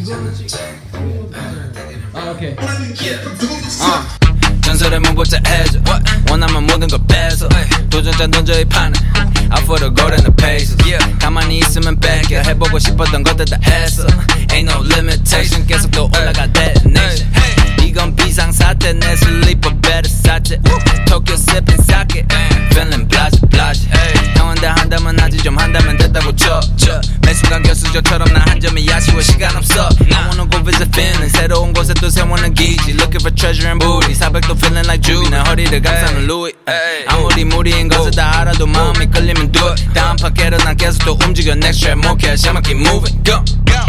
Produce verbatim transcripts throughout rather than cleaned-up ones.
아 오케이. 어. 전설의 무고자 해줘 원하면 모든 걸 뺏어 도전자 던져 이 판에 Out for the gold and the pesos 가만히 있으면 뺏겨 해보고 싶었던 것들 다 했어 Ain't no limitation 계속 또 올라가 detonation 이건 비상사태 내 슬리퍼 better 사체 Tokyo sipping sake Feeling blase blase 형은 다 한다면 하지 좀 한다면 됐다고 쳐 매 순간 교수저처럼 나 한 점이 아쉬워 시간 없어 I wanna go visit Finland 새로운 곳에 또 세워는 기지 Looking for treasure and booty 사백도 feeling like Judy 내 허리를 감싸는 Louis 아무리 무리인 것을 다 알아도 마음이 끌리면 do it 다음 판께로 난 계속 또 움직여 Next track more cash I'ma keep moving go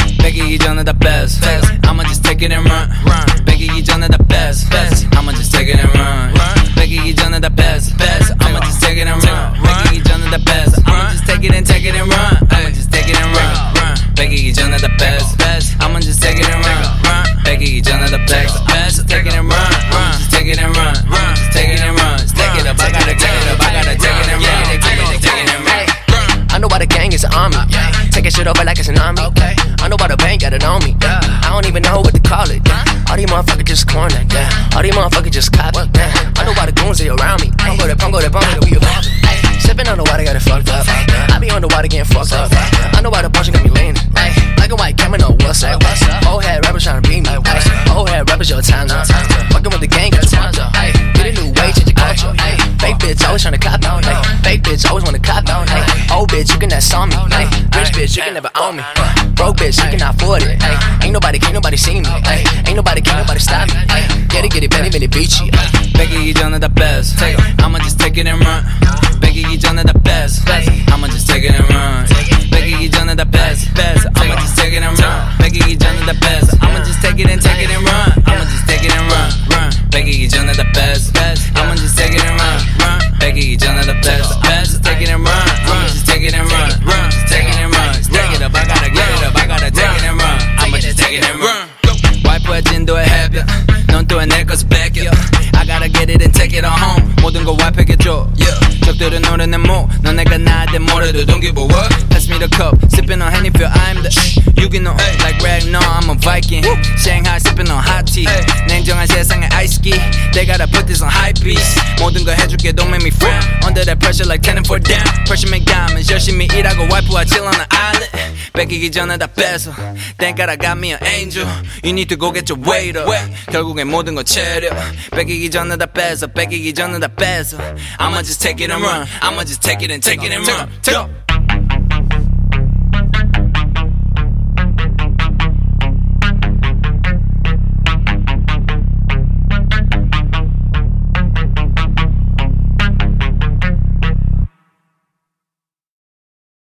뺏기기 전에 다 best I'ma just take it and run 뺏기기 전에 다 best I'ma just take it and run 뺏기기 전에 다 best I'ma just take it and run 뺏기기 전에 다 best I'ma just take it and take it and run I'ma just take it and run 뺏기기 전에 다 best I'ma just take it and run 뺏기기 전에 다 best Take it and run Just take it and run Just take it and run Stack it up I gotta take it up I gotta take it and run Take it and run I know why the gang is an army. Yeah. Taking shit over like a tsunami. Okay. I know why the bank got it on me. Yeah. I don't even know what to call it. Yeah. All these motherfuckers just corner. Yeah. All these motherfuckers just copy. Yeah. I know why the goons are around me. Pungo that pungo that pungo that we evolving. Sipping on the water, got it fucked up. I be on the water getting fucked up. I know why the bunch got me leaning. Like a white camera, know what's up. Old head rappers trying to beat me. Old head rappers, your time's up. Fucking with the gang, got you fucked up. Get a new way, change your culture. Fake bitch, always trying to copy. Fake bitch, always wanna copy. Old bitch, you can not saw me. Rich bitch, you can never own me. Broke bitch, you cannot afford it. Ain't nobody, can't nobody see me. Ain't nobody, can't nobody stop me. Get it, get it, Benny, Benny, beachy. 뺏기기 전에 다 best I'ma just take it and run 뺏기기 전에 다 best I'ma just take it and run 뺏기기 전에 다 best I'ma just take it and run 뺏기기 전에 다 best I'ma just take it and take it and run I'ma just take it and run run 뺏기기 전에 다 best I'ma just take it and run run 뺏기기 전에 다 best best take it and run I'ma just take it and run run just take it and run stack it up I gotta get it up I gotta take it and run I'ma just take it and run 와이프의 진도에 해변 넌 또 해낼 것을 뺏겨 I gotta get it and take it on home 모든 걸 와이프에게 줘 yeah. 적들은 노래 내목 넌 내가 나한테 뭐래도 don't give a what Pass me the cup sipping on Henny feel I'm the 유기농 like Ragnar I'm a Viking Shanghai sipping on hot tea 냉정한 세상에 ice ski They gotta put this on high piece 모든 걸 해줄게 don't make me frown Under that pressure like ten and four down Pressure make diamonds 열심히 일하고 와이프와 chill on the island 뺏기기 전에 다 뺏어 Thank God I got me an angel You need to go get your weight up 결국엔 모든 건 체력 뺏기기 전에 다 뺏어 뺏기기 전에 다 뺏어 I'ma just take it and run I'ma just take it and take it and run Take